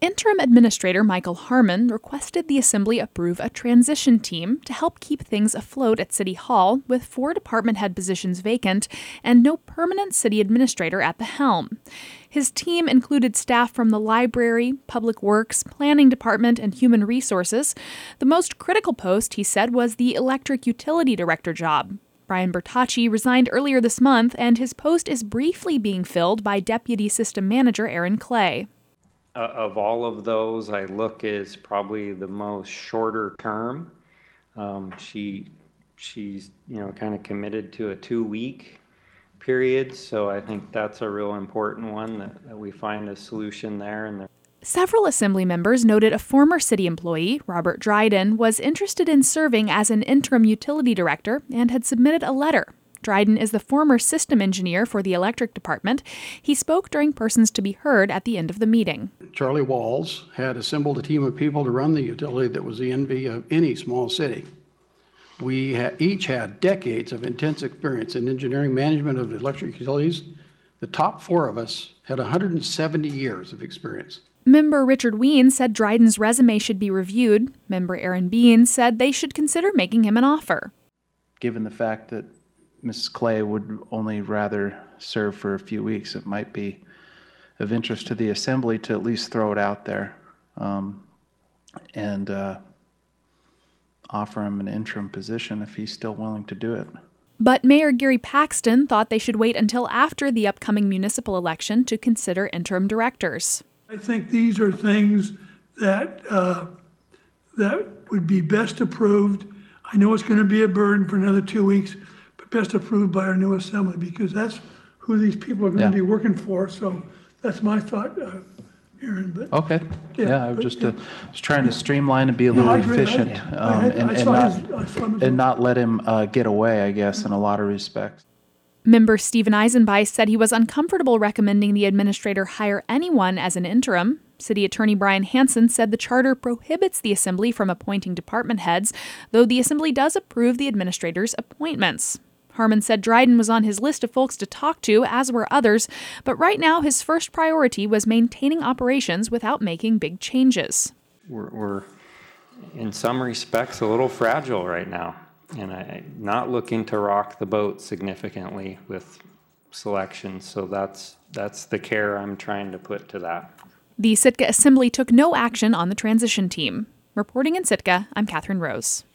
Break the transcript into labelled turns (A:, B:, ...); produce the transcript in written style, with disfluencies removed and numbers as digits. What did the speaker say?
A: Interim Administrator Michael Harmon requested the Assembly approve a transition team to help keep things afloat at City Hall, with 4 department head positions vacant and no permanent city administrator at the helm. His team included staff from the library, public works, planning department, and human resources. The most critical post, he said, was the electric utility director job. Brian Bertacci resigned earlier this month, and his post is briefly being filled by Deputy System Manager Aaron Clay.
B: Of all of those, I look is probably the most shorter term. She's kind of committed to a 2-week period, so I think that's a real important one that we find a solution there.
A: Several Assembly members noted a former city employee, Robert Dryden, was interested in serving as an interim utility director and had submitted a letter. Dryden is the former system engineer for the electric department. He spoke during Persons to be Heard at the end of the meeting.
C: Charlie Walls had assembled a team of people to run the utility that was the envy of any small city. We each had decades of intense experience in engineering management of electric utilities. The top 4 of us had 170 years of experience.
A: Member Richard Ween said Dryden's resume should be reviewed. Member Aaron Bean said they should consider making him an offer.
D: Given the fact that Mrs. Clay would only rather serve for a few weeks, it might be of interest to the Assembly to at least throw it out there and offer him an interim position if he's still willing to do it.
A: But Mayor Gary Paxton thought they should wait until after the upcoming municipal election to consider interim directors.
E: I think these are things that would be best approved. I know it's going to be a burden for another 2 weeks, but best approved by our new Assembly, because that's who these people are going to be working for. So that's my thought, Aaron. But
D: okay. I was just trying to streamline and be a little efficient and not let him get away, I guess, in a lot of respects.
A: Member Stephen Eisenbeis said he was uncomfortable recommending the administrator hire anyone as an interim. City Attorney Brian Hansen said the charter prohibits the Assembly from appointing department heads, though the Assembly does approve the administrator's appointments. Harmon said Dryden was on his list of folks to talk to, as were others, but right now his first priority was maintaining operations without making big changes.
B: We're in some respects, a little fragile right now, and I'm not looking to rock the boat significantly with selection, so that's the care I'm trying to put to that.
A: The Sitka Assembly took no action on the transition team. Reporting in Sitka, I'm Catherine Rose.